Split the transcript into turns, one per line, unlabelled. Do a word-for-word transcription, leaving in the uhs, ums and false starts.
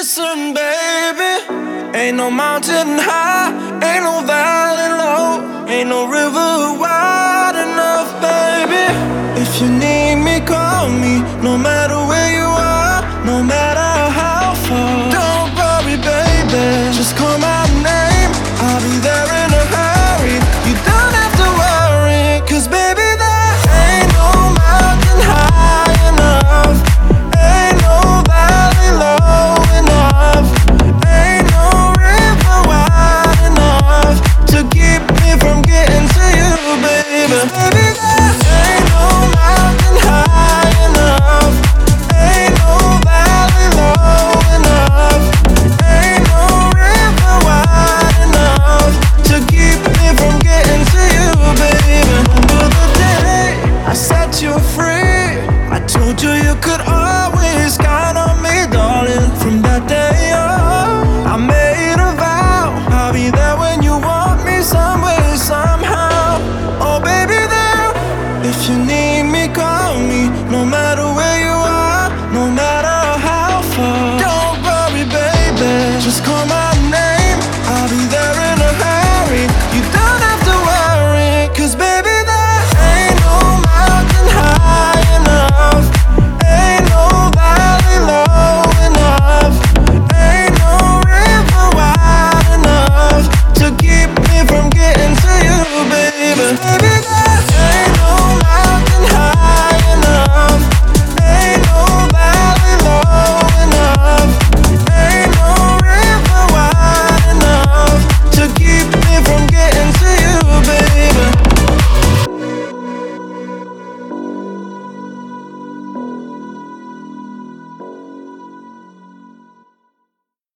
Listen, baby, ain't no mountain high, ain't no valley low, ain't no river wide enough, baby. If you need me, call me, no matter where you are, no matter how far. Don't worry, baby, just call my name, I'll be there in a hurry. You don't have to worry, cause baby, there ain't no mountain high enough, ain't no valley low enough, ain't no river wide enough to keep me from getting to you, baby. 'Cause baby, there ain't no mountain high enough, ain't no valley low enough, ain't no river wide enough to keep me from getting to you, baby. Remember the day I set you free, I told you you could always count on me, darling. From that day on, I made a vow, I'll be there when you want me, some way, somehow. Oh baby, there, if you need me, call me, no matter where you are, no matter how far. Don't worry, baby, just call my